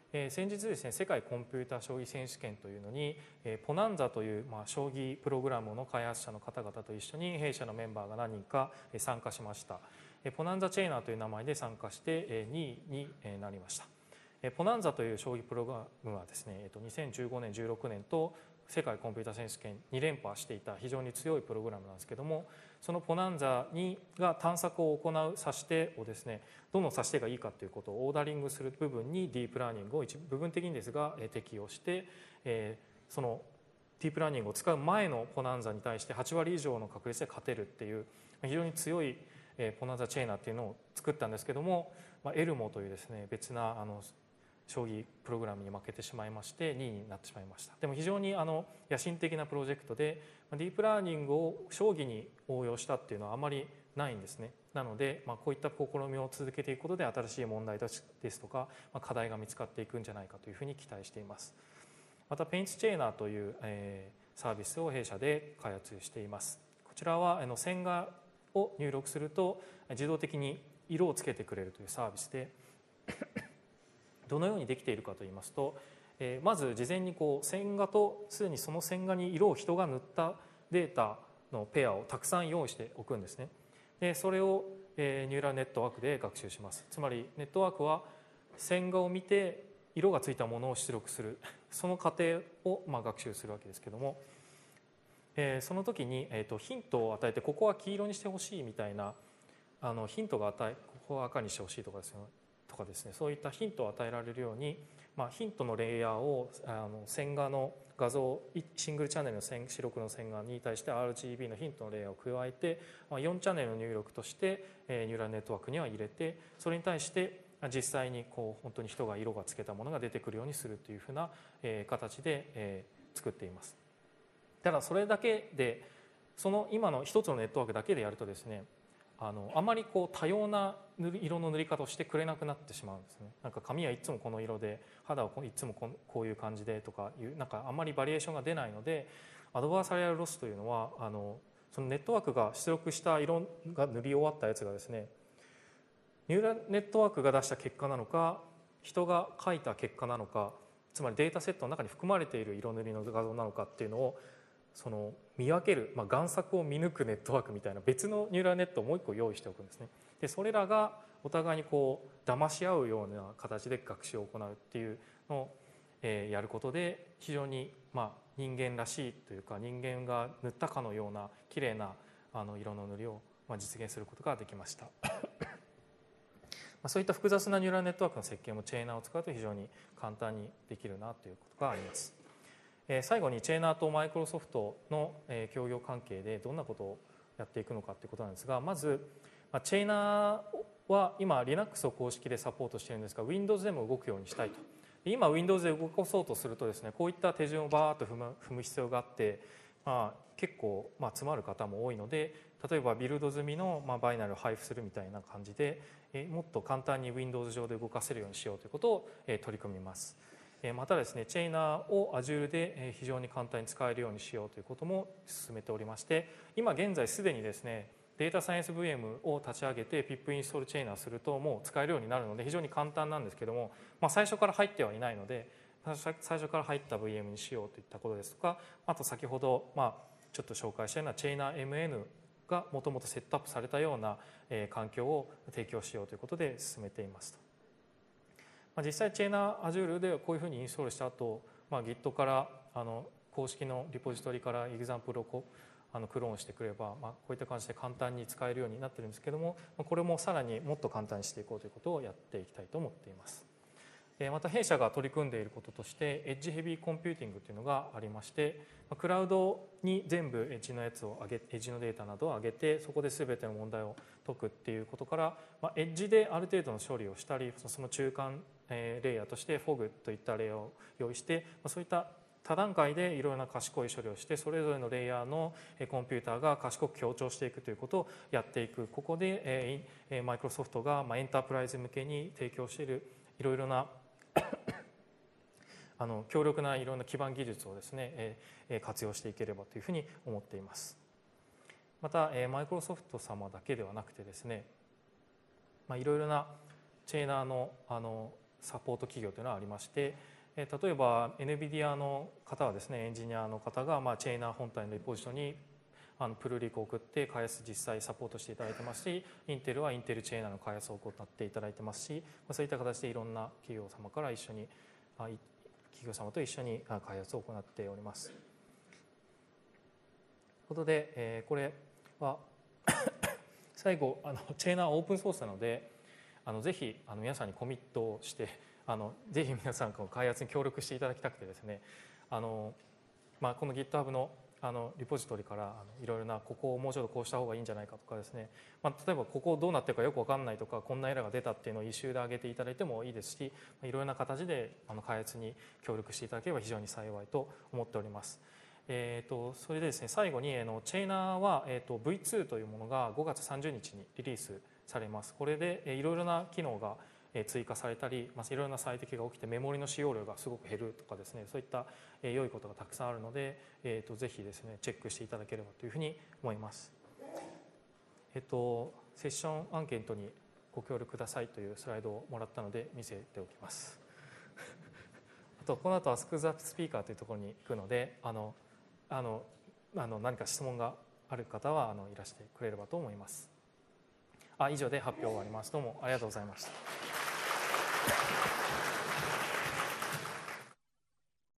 えー、先日ですね、世界コンピュータ将棋選手権というのに、えー、ポナンザという、まあ、将棋プログラムの開発者の方々と一緒に弊社のメンバーが何人か参加しました。えー、ポナンザチェイナーという名前で参加して、えー、にいになりました。えー、ポナンザという将棋プログラムはですね、えー、とにせんじゅうごねんじゅうろくねんと世界コンピュータ選手権に連覇していた非常に強いプログラムなんですけども、そのポナンザにが探索を行う指し手をですね、どの指し手がいいかということをオーダリングする部分にディープラーニングを一部分的にですが適用して、えー、そのディープラーニングを使う前のポナンザに対してはちわり以上の確率で勝てるっていう非常に強いポナンザチェイナーっていうのを作ったんですけども、まあ、エルモというですね別なあの将棋プログラムに負けてしまいましてにいになってしまいました。でも非常にあの野心的なプロジェクトでディープラーニングを将棋に応用したっていうのはあまりないんですね。なので、まあ、こういった試みを続けていくことで新しい問題ですとか、まあ、課題が見つかっていくんじゃないかというふうに期待しています。またペインツチェイナーという、えー、サービスを弊社で開発しています。こちらはあの線画を入力すると自動的に色をつけてくれるというサービスでどのようにできているかといいますと、えー、まず事前にこう線画とすでにその線画に色を人が塗ったデータのペアをたくさん用意しておくんですね。でそれを、えー、ニューラルネットワークで学習します。つまりネットワークは線画を見て色がついたものを出力するその過程を、まあ、学習するわけですけども、えー、その時に、えーと、ヒントを与えてここは黄色にしてほしいみたいなあのヒントが与えここは赤にしてほしいとかですねとかですね、そういったヒントを与えられるように、まあ、ヒントのレイヤーをあの線画の画像シングルチャンネルの線四六の線画に対して アールジービー のヒントのレイヤーを加えて、まあ、よんチャンネルの入力として、えー、ニューラルネットワークには入れて、それに対して実際にこう本当に人が色がつけたものが出てくるようにするというふうな、えー、形で、えー、作っています。ただそれだけでその今の一つのネットワークだけでやるとですね、あのあまりこう多様な色の塗り方をしてくれなくなってしまうんですね。なんか髪はいつもこの色で、肌はいつもこういう感じでとかいうなんかあんまりバリエーションが出ないので、アドバーサリアルロスというのはあのそのネットワークが出力した色が塗り終わったやつがですね、ニューラルネットワークが出した結果なのか、人が描いた結果なのか、つまりデータセットの中に含まれている色塗りの画像なのかっていうのをその見分ける、まあ、贋作を見抜くネットワークみたいな別のニューラルネットをもう一個用意しておくんですね。でそれらがお互いにこう騙し合うような形で学習を行うっていうのを、えー、やることで非常に、まあ、人間らしいというか人間が塗ったかのような綺麗なあの色の塗りを、まあ、実現することができました。そういった複雑なニューラルネットワークの設計もチェーナーを使うと非常に簡単にできるなということがあります。最後にチェーナーとマイクロソフトの協業関係でどんなことをやっていくのかということなんですが、まずチェーナーは今 Linux を公式でサポートしているんですが Windows でも動くようにしたいと。今 Windows で動かそうとするとですね、こういった手順をバーッと踏む、踏む必要があって、まあ、結構まあ詰まる方も多いので、例えばビルド済みのまあバイナルを配布するみたいな感じでもっと簡単に Windows 上で動かせるようにしようということを取り組みます。またですね、チェイナーを Azure で非常に簡単に使えるようにしようということも進めておりまして、今現在すでにですねデータサイエンス ブイエム を立ち上げて ピップ インストールチェイナーするともう使えるようになるので非常に簡単なんですけども、まあ、最初から入ってはいないので最初から入った ブイエム にしようといったことですとか、あと先ほどまあちょっと紹介したようなチェイナー エムエヌ がもともとセットアップされたような環境を提供しようということで進めていますと。実際チェーナー Azure でこういうふうにインストールした後、まあ Git からあの公式のリポジトリからエグザンプルをこうあのクローンしてくれば、まあ、こういった感じで簡単に使えるようになってるんですけども、これもさらにもっと簡単にしていこうということをやっていきたいと思っています。また弊社が取り組んでいることとしてエッジヘビーコンピューティングというのがありまして、クラウドに全部エッジのやつを上げエッジのデータなどを上げてそこで全ての問題を解くっていうことから、まあ、エッジである程度の処理をしたり、その中間レイヤーとして フォグ といったレイヤーを用意して、そういった多段階でいろいろな賢い処理をしてそれぞれのレイヤーのコンピューターが賢く強調していくということをやっていく。ここでマイクロソフトがエンタープライズ向けに提供しているいろいろなあの強力ないろんな基盤技術をですね活用していければというふうに思っています。またマイクロソフト様だけではなくてですね、いろいろなチェーナーのあのサポート企業というのはありまして、例えば エヌビディア の方はですね、エンジニアの方がまあチェーナー本体のレポジトリにあのプルリクを送って開発実際サポートしていただいてますし、インテルはインテルチェーナーの開発を行っていただいてますし、そういった形でいろんな企業様から一緒に企業様と一緒に開発を行っております。ということで、えー、これは最後あのチェーナーはオープンソースなので、あのぜひあの皆さんにコミットをして、あのぜひ皆さんの開発に協力していただきたくてですね、あの、まあ、この GitHub のあのリポジトリからあのいろいろなここをもうちょっとこうした方がいいんじゃないかとかですね、まあ、例えばここどうなってるかよく分かんないとか、こんなエラーが出たっていうのをイシューで上げていただいてもいいですし、いろいろな形であの開発に協力していただければ非常に幸いと思っております。えー、とそれでですね、最後にあのチェーナーは、えー、と ブイツー というものがごがつさんじゅうにちにリリースされます。これでいろいろな機能が追加されたり、まあ、いろいろな最適が起きてメモリの使用量がすごく減るとかですね、そういった良いことがたくさんあるので、えー、とぜひですねチェックしていただければというふうに思います。えっとセッションアンケートにご協力くださいというスライドをもらったので見せておきます。あとこの後 Ask the Speaker というところに行くので、あのあのあの何か質問がある方はあのいらしてくれればと思います。あ、以上で発表終わります。どうもありがとうございました。